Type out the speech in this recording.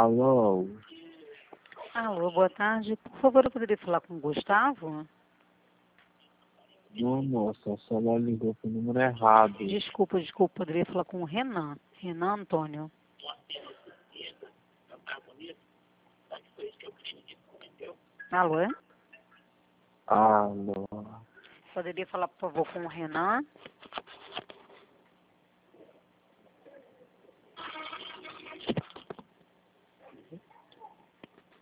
Alô? Alô, boa tarde. Por favor, eu poderia falar com o Gustavo? Não, moça, a senhora ligou pro número errado. Desculpa, poderia falar com o Renan. Renan Antônio. Alô? Alô? Poderia falar, por favor, com o Renan?